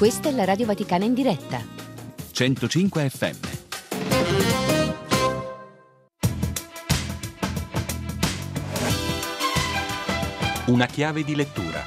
Questa è la Radio Vaticana in diretta. 105 FM. Una chiave di lettura.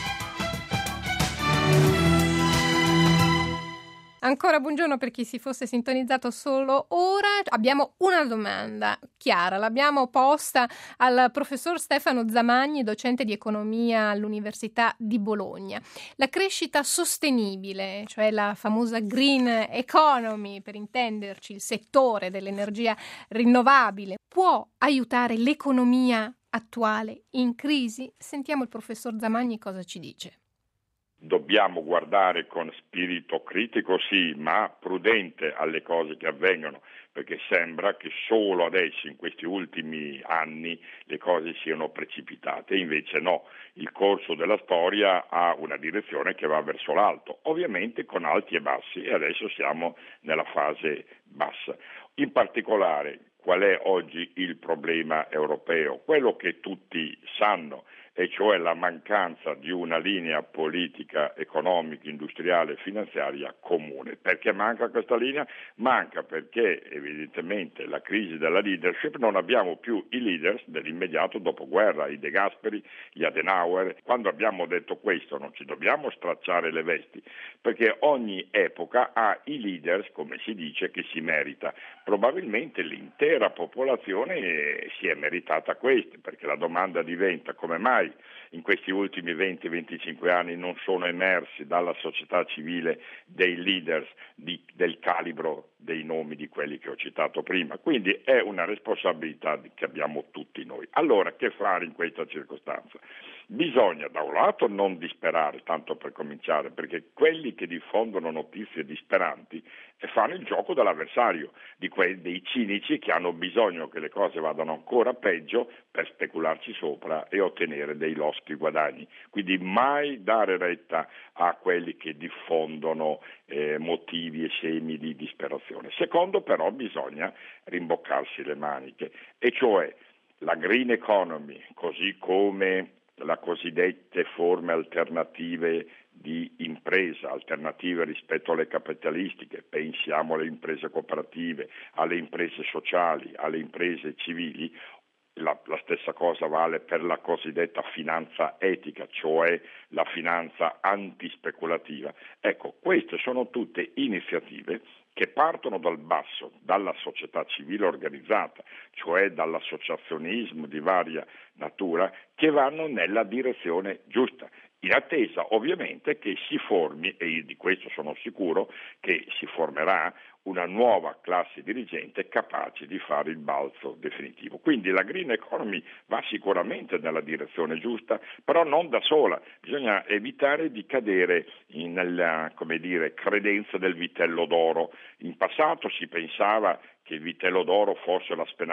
Ancora buongiorno per chi si fosse sintonizzato solo ora. Abbiamo una domanda chiara, l'abbiamo posta al professor Stefano Zamagni, docente di economia all'Università di Bologna. La crescita sostenibile, cioè la famosa green economy, per intenderci, il settore dell'energia rinnovabile, può aiutare l'economia attuale in crisi? Sentiamo il professor Zamagni cosa ci dice. Dobbiamo guardare con spirito critico, sì, ma prudente alle cose che avvengono, perché sembra che solo adesso, in questi ultimi anni, le cose siano precipitate. Invece no, il corso della storia ha una direzione che va verso l'alto, ovviamente con alti e bassi, e adesso siamo nella fase bassa. In particolare, qual è oggi il problema europeo? Quello che tutti sanno, e cioè la mancanza di una linea politica, economica, industriale e finanziaria comune. Perché manca questa linea? Manca perché evidentemente la crisi della leadership, non abbiamo più i leaders dell'immediato dopoguerra, i De Gasperi, gli Adenauer. Quando abbiamo detto questo non ci dobbiamo stracciare le vesti, perché ogni epoca ha i leaders, come si dice, che si merita. Probabilmente l'intera popolazione si è meritata questi, perché la domanda diventa: come mai in questi ultimi 20-25 anni non sono emersi dalla società civile dei leaders del calibro dei nomi di quelli che ho citato prima? Quindi è una responsabilità che abbiamo tutti noi. Allora, che fare in questa circostanza? Bisogna da un lato non disperare, tanto per cominciare, perché quelli che diffondono notizie disperanti fanno il gioco dell'avversario, dei cinici che hanno bisogno che le cose vadano ancora peggio per specularci sopra e ottenere dei loschi guadagni. Quindi mai dare retta a quelli che diffondono motivi e semi di disperazione. Secondo, però, bisogna rimboccarsi le maniche, e cioè la green economy, così come le cosiddette forme alternative di impresa, alternative rispetto alle capitalistiche, pensiamo alle imprese cooperative, alle imprese sociali, alle imprese civili. La stessa cosa vale per la cosiddetta finanza etica, cioè la finanza antispeculativa. Ecco, queste sono tutte iniziative che partono dal basso, dalla società civile organizzata, cioè dall'associazionismo di varia natura, che vanno nella direzione giusta, in attesa ovviamente che si formi, e di questo sono sicuro, che si formerà una nuova classe dirigente capace di fare il balzo definitivo. Quindi la green economy va sicuramente nella direzione giusta, però non da sola. Bisogna evitare di cadere nella, credenza del vitello d'oro. In passato si pensava che il vitello d'oro fosse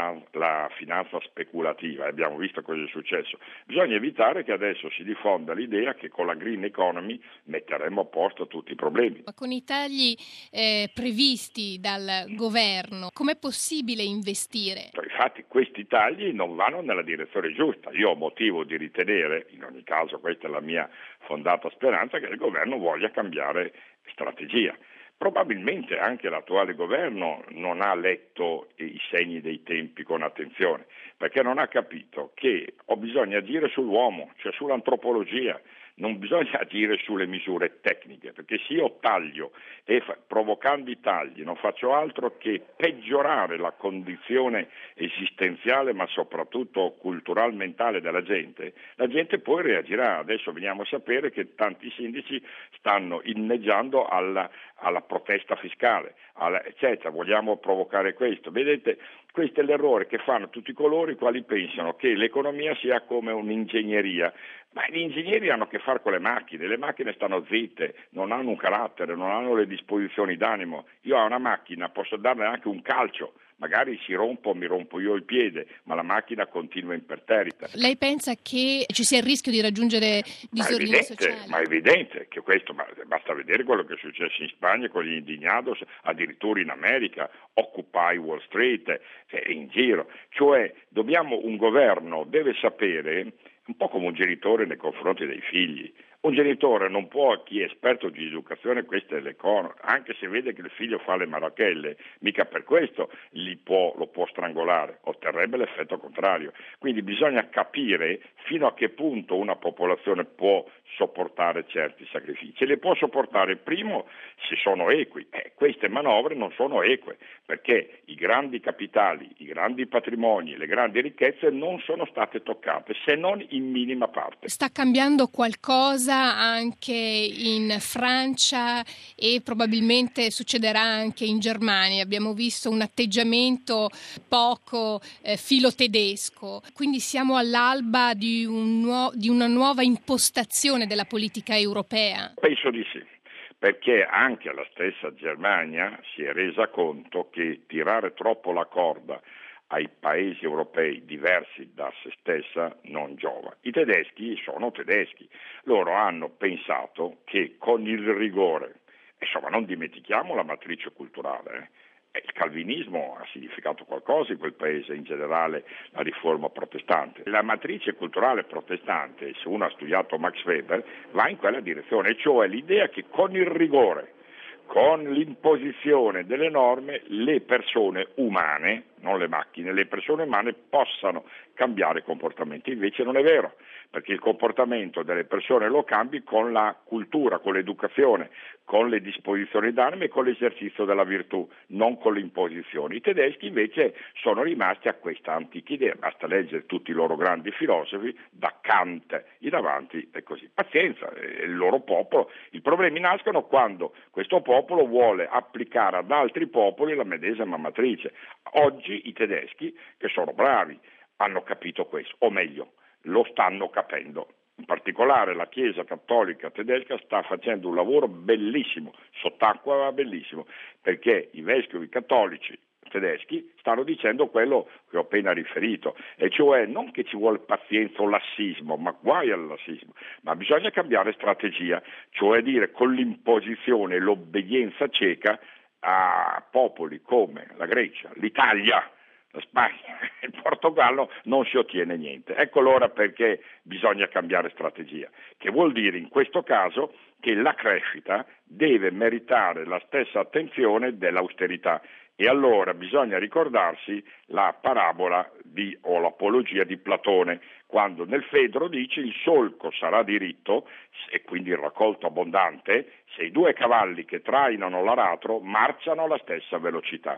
la finanza speculativa, e abbiamo visto cosa è successo. Bisogna evitare che adesso si diffonda l'idea che con la green economy metteremo a posto tutti i problemi. Ma con i tagli previsti dal governo, com'è possibile investire? Infatti questi tagli non vanno nella direzione giusta. Io ho motivo di ritenere, in ogni caso questa è la mia fondata speranza, che il governo voglia cambiare strategia. Probabilmente anche l'attuale governo non ha letto i segni dei tempi con attenzione, perché non ha capito che bisogna agire sull'uomo, cioè sull'antropologia. Non bisogna agire sulle misure tecniche, perché se io taglio e provocando i tagli non faccio altro che peggiorare la condizione esistenziale, ma soprattutto cultural-mentale della gente, la gente poi reagirà. Adesso veniamo a sapere che tanti sindaci stanno inneggiando alla protesta fiscale, eccetera. Vogliamo provocare questo. Vedete, questo è l'errore che fanno tutti coloro i quali pensano che l'economia sia come un'ingegneria. Ma gli ingegneri hanno a che fare con le macchine stanno zitte, non hanno un carattere, non hanno le disposizioni d'animo. Io a una macchina posso darle anche un calcio, magari mi rompo io il piede, ma la macchina continua imperterrita. Lei pensa che ci sia il rischio di raggiungere disordini sociali? Ma è evidente che questo, basta vedere quello che è successo in Spagna con gli indignados, addirittura in America, Occupy Wall Street, in giro. Cioè un governo deve sapere, un po' come un genitore nei confronti dei figli, Un genitore non può, chi è esperto di educazione, queste le anche se vede che il figlio fa le marachelle, mica per questo lo può strangolare, otterrebbe l'effetto contrario. Quindi bisogna capire fino a che punto una popolazione può sopportare certi sacrifici. Le può sopportare, primo, se sono equi. Queste manovre non sono eque, perché i grandi capitali, i grandi patrimoni, le grandi ricchezze non sono state toccate, se non in minima parte. Sta cambiando qualcosa anche in Francia e probabilmente succederà anche in Germania. Abbiamo visto un atteggiamento poco filo-tedesco, quindi siamo all'alba di una nuova impostazione della politica europea. Penso di sì, perché anche la stessa Germania si è resa conto che tirare troppo la corda ai paesi europei diversi da se stessa non giova. I tedeschi sono tedeschi, loro hanno pensato che con il rigore, insomma non dimentichiamo la matrice culturale, il calvinismo ha significato qualcosa in quel paese, in generale la riforma protestante. La matrice culturale protestante, se uno ha studiato Max Weber, va in quella direzione, cioè l'idea che con il rigore, con l'imposizione delle norme, le persone umane, non le macchine, le persone umane possano cambiare comportamenti. Invece non è vero, perché il comportamento delle persone lo cambi con la cultura, con l'educazione, con le disposizioni d'armi e con l'esercizio della virtù, non con le imposizioni. I tedeschi invece sono rimasti a questa antica idea, basta leggere tutti i loro grandi filosofi, da Kant in avanti e così. Pazienza, il loro popolo, i problemi nascono quando questo popolo vuole applicare ad altri popoli la medesima matrice. Oggi i tedeschi, che sono bravi, hanno capito questo, o meglio, lo stanno capendo. In particolare la Chiesa cattolica tedesca sta facendo un lavoro bellissimo, sott'acqua ma bellissimo, perché i vescovi cattolici tedeschi stanno dicendo quello che ho appena riferito, e cioè non che ci vuole pazienza o lassismo, ma guai al lassismo, ma bisogna cambiare strategia, cioè dire con l'imposizione e l'obbedienza cieca a popoli come la Grecia, l'Italia, la Spagna, il Portogallo non si ottiene niente. Ecco allora perché bisogna cambiare strategia, che vuol dire in questo caso che la crescita deve meritare la stessa attenzione dell'austerità, e allora bisogna ricordarsi la parabola o l'apologia di Platone, quando nel Fedro dice il solco sarà diritto e quindi il raccolto abbondante se i due cavalli che trainano l'aratro marciano alla stessa velocità.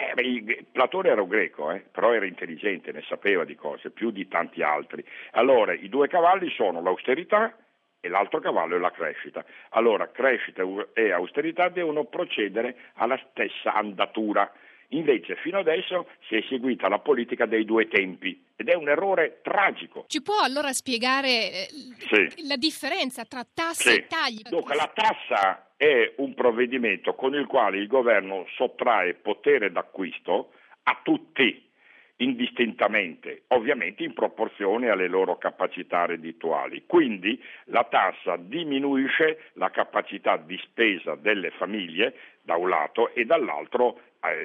Platone era un greco, però era intelligente, ne sapeva di cose, più di tanti altri. Allora, i due cavalli sono l'austerità e l'altro cavallo è la crescita. Allora, crescita e austerità devono procedere alla stessa andatura. Invece, fino adesso si è seguita la politica dei due tempi ed è un errore tragico. Ci può allora spiegare la differenza tra tasse e tagli? Dunque, la tassa è un provvedimento con il quale il governo sottrae potere d'acquisto a tutti, indistintamente, ovviamente in proporzione alle loro capacità reddituali. Quindi la tassa diminuisce la capacità di spesa delle famiglie da un lato e dall'altro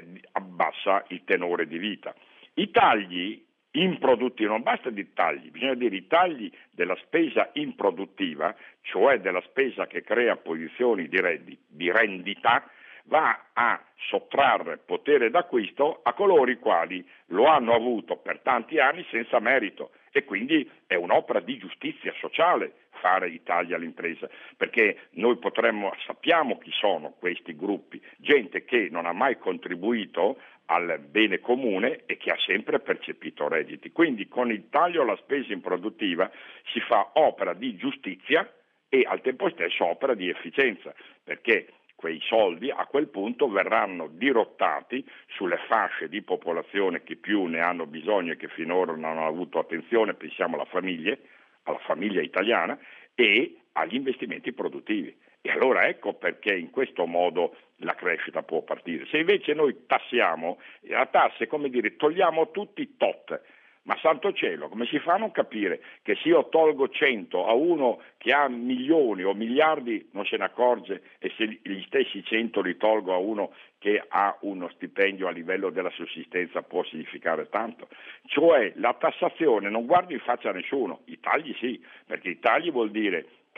abbassa il tenore di vita. I tagli improduttivi, non basta di tagli, bisogna dire i tagli della spesa improduttiva, cioè della spesa che crea posizioni di rendita, va a sottrarre potere d'acquisto a coloro i quali lo hanno avuto per tanti anni senza merito, e quindi è un'opera di giustizia sociale fare i tagli all'impresa, perché noi sappiamo chi sono questi gruppi, gente che non ha mai contribuito al bene comune e che ha sempre percepito redditi. Quindi con il taglio alla spesa improduttiva si fa opera di giustizia e al tempo stesso opera di efficienza, perché quei soldi a quel punto verranno dirottati sulle fasce di popolazione che più ne hanno bisogno e che finora non hanno avuto attenzione, pensiamo alla famiglia italiana, e agli investimenti produttivi. E allora ecco perché in questo modo la crescita può partire. Se invece noi tassiamo, la tassa è come dire togliamo tutti tot. Ma santo cielo, come si fa a non capire che se io tolgo 100 a uno che ha milioni o miliardi non se ne accorge, e se gli stessi 100 li tolgo a uno che ha uno stipendio a livello della sussistenza può significare tanto? Cioè la tassazione non guarda in faccia a nessuno, i tagli sì, perché i tagli vuol dire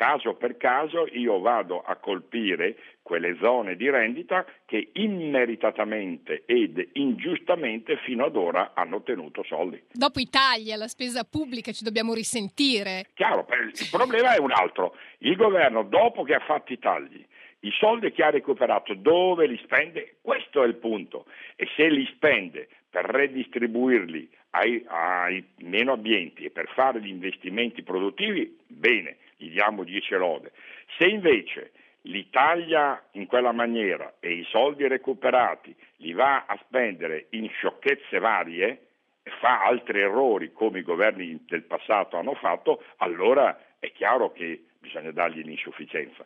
caso per caso io vado a colpire quelle zone di rendita che immeritatamente ed ingiustamente fino ad ora hanno ottenuto soldi. Dopo i tagli alla spesa pubblica ci dobbiamo risentire. Chiaro, il problema è un altro. Il governo, dopo che ha fatto i tagli, i soldi che ha recuperato dove li spende? Questo è il punto. E se li spende per redistribuirli ai meno abbienti e per fare gli investimenti produttivi, bene, gli diamo 10 lode. Se invece li taglia in quella maniera e i soldi recuperati li va a spendere in sciocchezze varie e fa altri errori come i governi del passato hanno fatto, allora è chiaro che bisogna dargli l'insufficienza.